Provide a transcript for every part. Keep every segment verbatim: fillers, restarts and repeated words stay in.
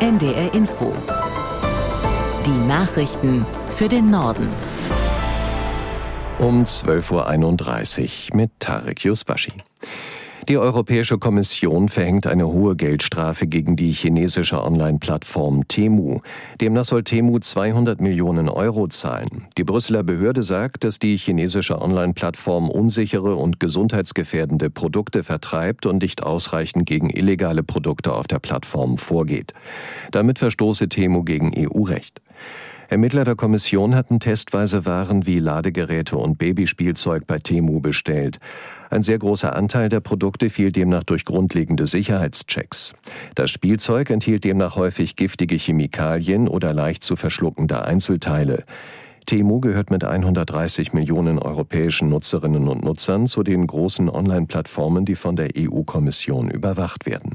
N D R Info. Die Nachrichten für den Norden. Um zwölf Uhr einunddreißig mit Tarek Yusbashi. Die Europäische Kommission verhängt eine hohe Geldstrafe gegen die chinesische Online-Plattform Temu. Demnach soll Temu zweihundert Millionen Euro zahlen. Die Brüsseler Behörde sagt, dass die chinesische Online-Plattform unsichere und gesundheitsgefährdende Produkte vertreibt und nicht ausreichend gegen illegale Produkte auf der Plattform vorgeht. Damit verstoße Temu gegen E U-Recht. Ermittler der Kommission hatten testweise Waren wie Ladegeräte und Babyspielzeug bei Temu bestellt. Ein sehr großer Anteil der Produkte fiel demnach durch grundlegende Sicherheitschecks. Das Spielzeug enthielt demnach häufig giftige Chemikalien oder leicht zu verschluckende Einzelteile. Temu gehört mit hundertdreißig Millionen europäischen Nutzerinnen und Nutzern zu den großen Online-Plattformen, die von der E U-Kommission überwacht werden.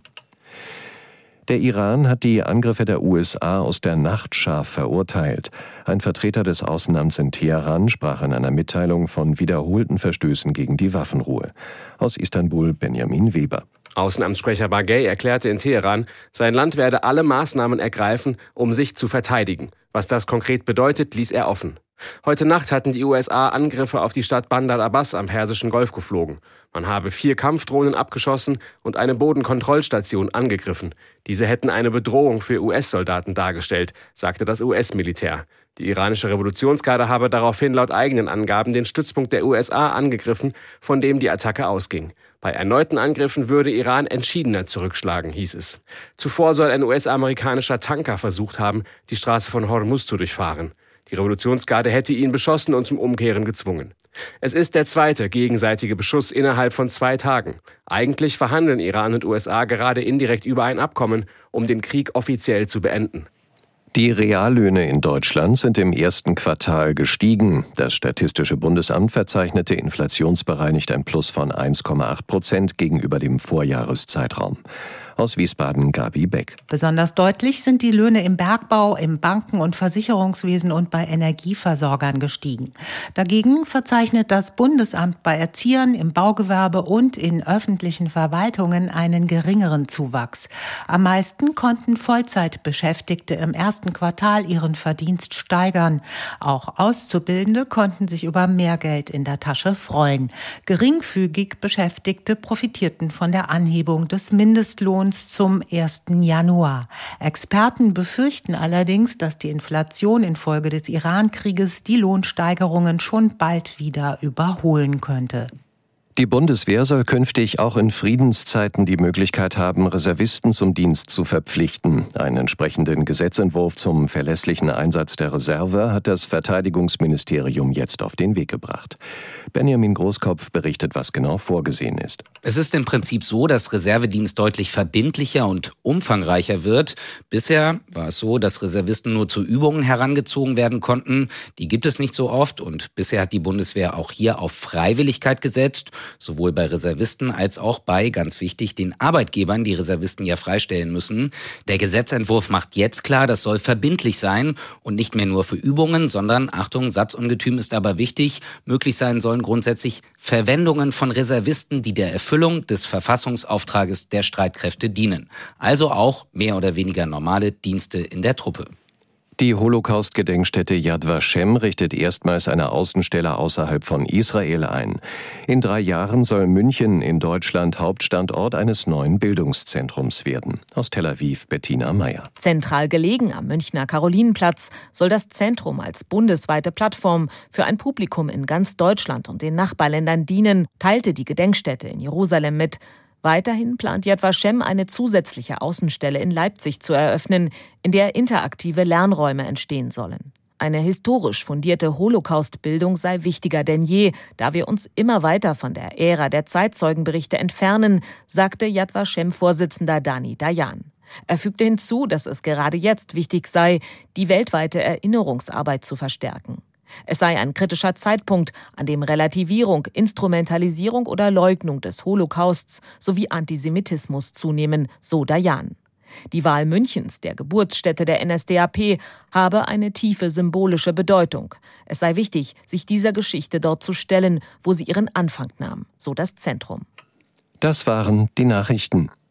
Der Iran hat die Angriffe der U S A aus der Nacht scharf verurteilt. Ein Vertreter des Außenamts in Teheran sprach in einer Mitteilung von wiederholten Verstößen gegen die Waffenruhe. Aus Istanbul Benjamin Weber. Außenamtssprecher Baghei erklärte in Teheran, sein Land werde alle Maßnahmen ergreifen, um sich zu verteidigen. Was das konkret bedeutet, ließ er offen. Heute Nacht hatten die U S A Angriffe auf die Stadt Bandar Abbas am Persischen Golf geflogen. Man habe vier Kampfdrohnen abgeschossen und eine Bodenkontrollstation angegriffen. Diese hätten eine Bedrohung für U S-Soldaten dargestellt, sagte das U S-Militär. Die iranische Revolutionsgarde habe daraufhin laut eigenen Angaben den Stützpunkt der U S A angegriffen, von dem die Attacke ausging. Bei erneuten Angriffen würde Iran entschiedener zurückschlagen, hieß es. Zuvor soll ein U S-amerikanischer Tanker versucht haben, die Straße von Hormuz zu durchfahren. Die Revolutionsgarde hätte ihn beschossen und zum Umkehren gezwungen. Es ist der zweite gegenseitige Beschuss innerhalb von zwei Tagen. Eigentlich verhandeln Iran und U S A gerade indirekt über ein Abkommen, um den Krieg offiziell zu beenden. Die Reallöhne in Deutschland sind im ersten Quartal gestiegen. Das Statistische Bundesamt verzeichnete inflationsbereinigt ein Plus von eins Komma acht Prozent gegenüber dem Vorjahreszeitraum. Aus Wiesbaden Gabi Beck. Besonders deutlich sind die Löhne im Bergbau, im Banken- und Versicherungswesen und bei Energieversorgern gestiegen. Dagegen verzeichnet das Bundesamt bei Erziehern, im Baugewerbe und in öffentlichen Verwaltungen einen geringeren Zuwachs. Am meisten konnten Vollzeitbeschäftigte im ersten Quartal ihren Verdienst steigern. Auch Auszubildende konnten sich über mehr Geld in der Tasche freuen. Geringfügig Beschäftigte profitierten von der Anhebung des Mindestlohns zum ersten Januar. Experten befürchten allerdings, dass die Inflation infolge des Iran-Krieges die Lohnsteigerungen schon bald wieder überholen könnte. Die Bundeswehr soll künftig auch in Friedenszeiten die Möglichkeit haben, Reservisten zum Dienst zu verpflichten. Einen entsprechenden Gesetzentwurf zum verlässlichen Einsatz der Reserve hat das Verteidigungsministerium jetzt auf den Weg gebracht. Benjamin Großkopf berichtet, was genau vorgesehen ist. Es ist im Prinzip so, dass Reservedienst deutlich verbindlicher und umfangreicher wird. Bisher war es so, dass Reservisten nur zu Übungen herangezogen werden konnten. Die gibt es nicht so oft und bisher hat die Bundeswehr auch hier auf Freiwilligkeit gesetzt. Sowohl bei Reservisten als auch bei, ganz wichtig, den Arbeitgebern, die Reservisten ja freistellen müssen. Der Gesetzentwurf macht jetzt klar, das soll verbindlich sein und nicht mehr nur für Übungen, sondern, Achtung, Satzungetüm ist aber wichtig, möglich sein sollen grundsätzlich Verwendungen von Reservisten, die der Erfüllung des Verfassungsauftrages der Streitkräfte dienen. Also auch mehr oder weniger normale Dienste in der Truppe. Die Holocaust-Gedenkstätte Yad Vashem richtet erstmals eine Außenstelle außerhalb von Israel ein. In drei Jahren soll München in Deutschland Hauptstandort eines neuen Bildungszentrums werden. Aus Tel Aviv Bettina Meyer. Zentral gelegen am Münchner Karolinenplatz soll das Zentrum als bundesweite Plattform für ein Publikum in ganz Deutschland und den Nachbarländern dienen, teilte die Gedenkstätte in Jerusalem mit. Weiterhin plant Yad Vashem eine zusätzliche Außenstelle in Leipzig zu eröffnen, in der interaktive Lernräume entstehen sollen. Eine historisch fundierte Holocaust-Bildung sei wichtiger denn je, da wir uns immer weiter von der Ära der Zeitzeugenberichte entfernen, sagte Yad Vashem-Vorsitzender Dani Dayan. Er fügte hinzu, dass es gerade jetzt wichtig sei, die weltweite Erinnerungsarbeit zu verstärken. Es sei ein kritischer Zeitpunkt, an dem Relativierung, Instrumentalisierung oder Leugnung des Holocausts sowie Antisemitismus zunehmen, so Dayan. Die Wahl Münchens, der Geburtsstätte der N S D A P, habe eine tiefe symbolische Bedeutung. Es sei wichtig, sich dieser Geschichte dort zu stellen, wo sie ihren Anfang nahm, so das Zentrum. Das waren die Nachrichten.